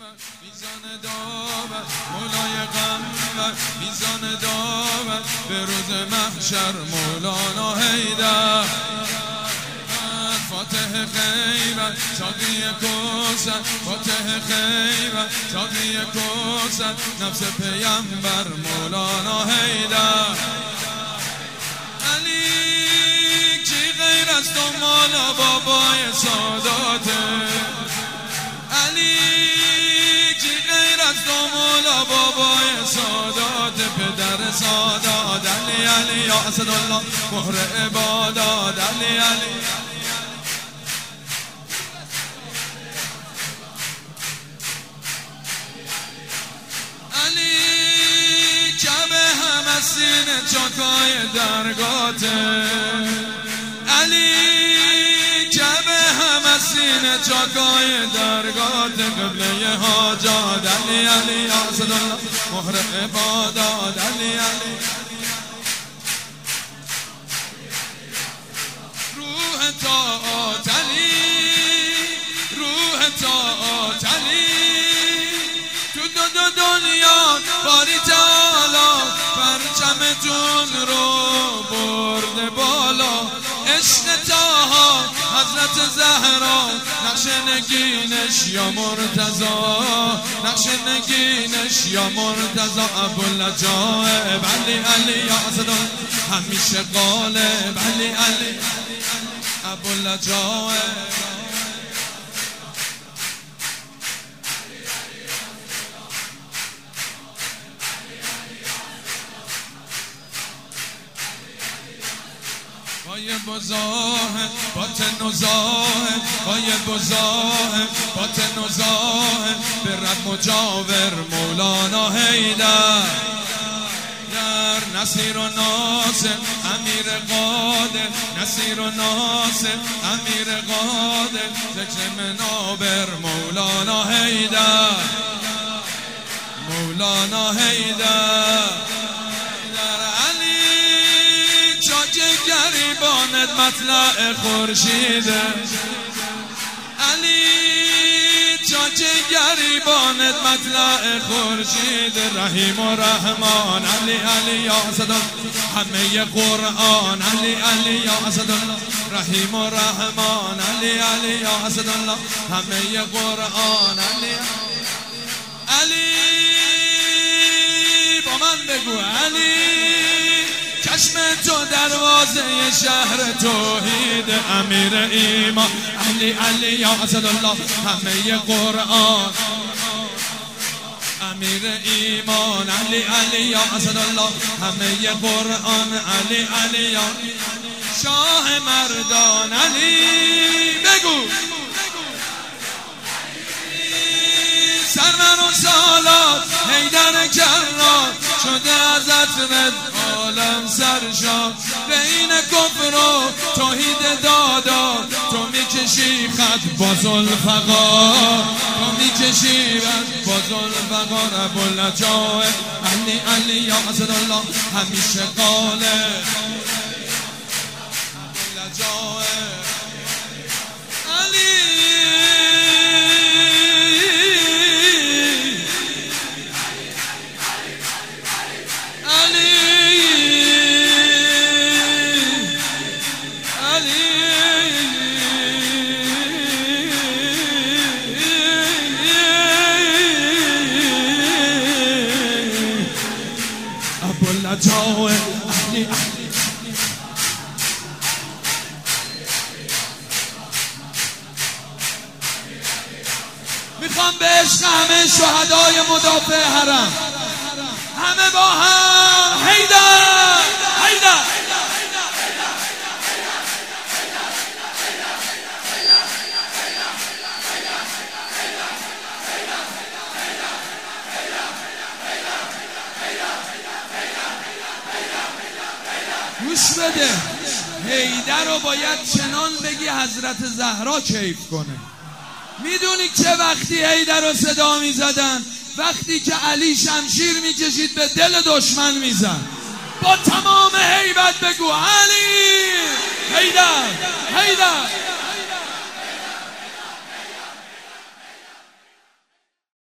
میزان داور مولای غمبر، میزان داور به روز محشر مولانا حیدر، فاتح خیبر ساقی کوثر، فاتح خیبر ساقی کوثر، نفس پیامبر مولانا حیدر. علی کی غیر از تو مولا بابای ساداته، علی کی غیر از تو مولا بابای سادات، پدر سادات، علی علی یا اسدالله مهر عبادات، علی علی علی کعبه هم از سینه چاکای درگاته، علی کعبه هم از سینه چاکای درگاته، قبله حاجات، علی علی یا اسدالله مهر عبادات، علی علی روح طاعات، علی روح طاعات، علی تو دو دنیا باری تعالی پرچمتون رو برده بالا، عشق طاها حضرت زهرا، نقش نگینش یا مرتضی، نقش نگینش یا مرتضی، ابوالعجایب، علی علی یا اسدالله همیشه غالب، علی علی ابوالعجایب. غایب و ظاهر باطن و ظاهر، غایب و ظاهر باطن و ظاهر، به رب مجاور مولانا حیدر، در نصیر و ناصر امیر قادر، نصیر و ناصر امیر قادر، ذکر منابر مولانا حیدر، مولانا حیدر. گریبانت مطلع خورشید، علی چاچ گریبانت مطلع خورشید، رحیم و رحمان، علی علی یا اسدالله همه قرآن، علی علی یا اسدالله رحیم و رحمان، علی علی یا اسدالله همه قرآن، علی علی با من بگو علی چشم تو دروازه شهر توحید، امیر ایمان، علی علی یا اسدالله همه قرآن، امیر ایمان، علی علی یا اسدالله همه قرآن، علی علی یا شاه مردان، علی بگو سرمن و سالات حیدر کرات، شده از عطرت عالم سرشاد، بین کفر و توحید دادا، تو میکشی خط با ذوالفقار، تو میکشی خط با ذوالفقار، ابوالعجایب، علی علی یا اسدالله همیشه غالب، ابوالعجایب، علی ابوالعجایب، علی میخوام به عشق همه شهدای مدافع حرم همه با هم حیدر حیدر گوش بده، حیدر رو باید چنان بگی حضرت زهرا کیف کنه. میدونی چه وقتی حیدر رو صدا میزدن؟ وقتی که علی شمشیر میکشید به دل دشمن میزد. با تمام هیبت بگو علی حیدر حیدر